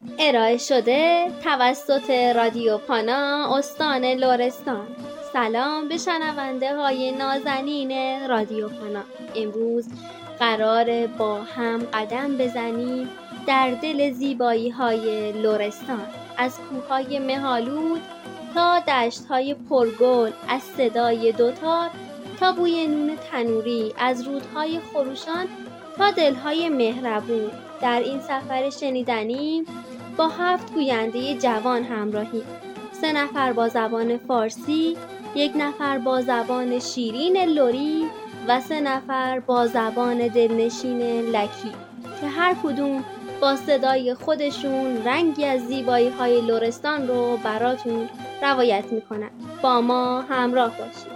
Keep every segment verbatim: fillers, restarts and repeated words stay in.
ارائه شده توسط رادیو پانا استان لرستان. سلام به شنونده های نازنین رادیو پانا. امروز قراره با هم قدم بزنیم در دل زیبایی های لرستان، از کوههای مه‌آلود تا دشت‌های پرگل، از صدای دوتار تا بوی نون تنوری، از رودهای خروشان تا دلهای مهربون. در این سفر شنیدنی با هفت گوینده جوان همراهیم. سه نفر با زبان فارسی، یک نفر با زبان شیرین لری و سه نفر با زبان دلنشین لکی که هر کدوم با صدای خودشون رنگی از زیبایی های لرستان رو براتون روایت میکنن. با ما همراه باشید.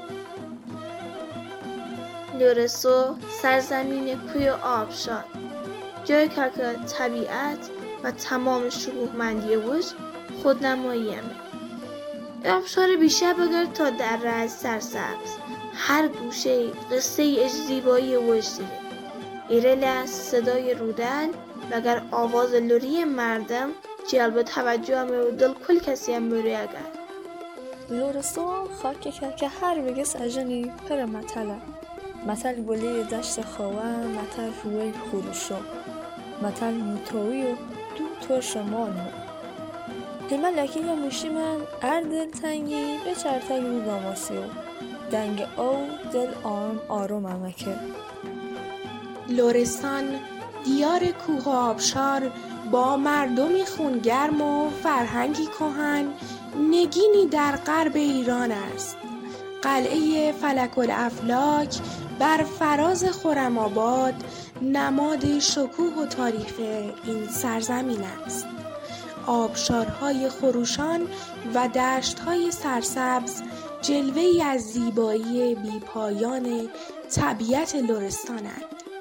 لرستو سرزمین کوه و آبشار، جایی که طبیعت و تمام شکوهمندی وش خودنماییه. آبشار بیشتر بگرد تا در رز سرسبز، هر گوشه قصه ای زیبایی وش دیره. ایره لحظ صدای رودن و اگر آواز لری مردم جلب توجه همه و دل کل کسی هم بری اگر. لرستان خاک که هر بگه سجنی پر مطلع. مطل گلی دشت خواه، مطل روی خروشو، مطل موتوی و دو تو شمال مو. پیمه لکی یا موشی من ار دل تنگی به چرتگ رو داماسیو. دنگ او دل آرم آروم امکه. لرستان دیار کوه و آبشار با مردمی خونگرم و فرهنگی کهن، نگینی در غرب ایران است. قلعه فلک الافلاک بر فراز خرم‌آباد نماد شکوه و تاریخ این سرزمین است. آبشارهای خروشان و دشت‌های سرسبز جلوه‌ای از زیبایی بی‌پایان طبیعت لرستانند.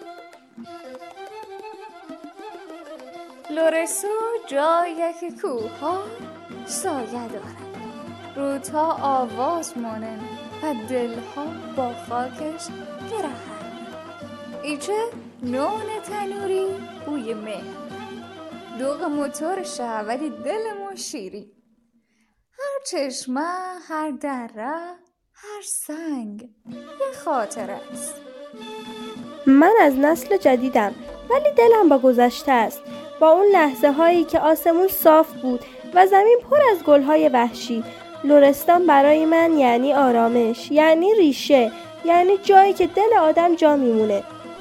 لرستو جایی که کوه‌ها سایه دارند، رودها آواز مانند و دلها با خاکش گرهند. اینجا نون تنوری بوی مه، دوغ موتورشه ولی دلمون شیری. هر چشمه، هر دره، هر سنگ یه خاطر است. من از نسل جدیدم ولی دلم با گذشته است، با اون لحظه هایی که آسمون صاف بود و زمین پر از گلهای وحشی. لرستان برای من یعنی آرامش، یعنی ریشه، یعنی جایی که دل آدم جا میمونه.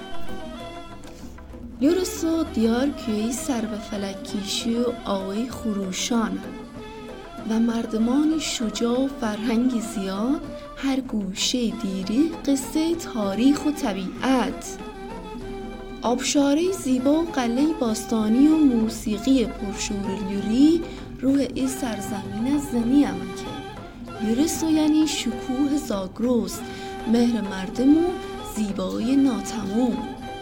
لرستو دیار کوهی سر به فلک کشی و آوای خروشان و مردمان شجاع و فرهنگی زیاد، هر گوشه دیری قصه تاریخ و طبیعت. آبشاره زیبا و قلعه باستانی و موسیقی پرشور لری روح این سرزمین زنی امکه. لرستو یعنی شکوه زاگرس، مهر مردم و زیبایی ناتمام.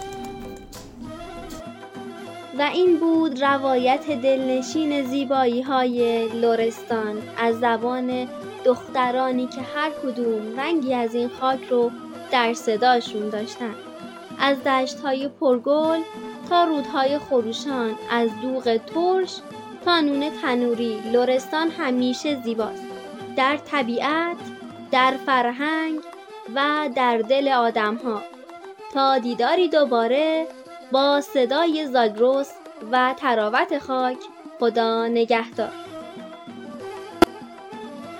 و این بود روایت دلنشین زیبایی های لرستان از زبان دخترانی که هر کدوم رنگی از این خاک رو در صداشون داشتن. از دشت‌های پرگل تا رودهای خروشان، از دوغ ترش تا نون تنوری، لرستان همیشه زیباست. در طبیعت، در فرهنگ و در دل آدم‌ها. تا دیداری دوباره با صدای زاگرس و تراوت خاک، خدا نگهدار.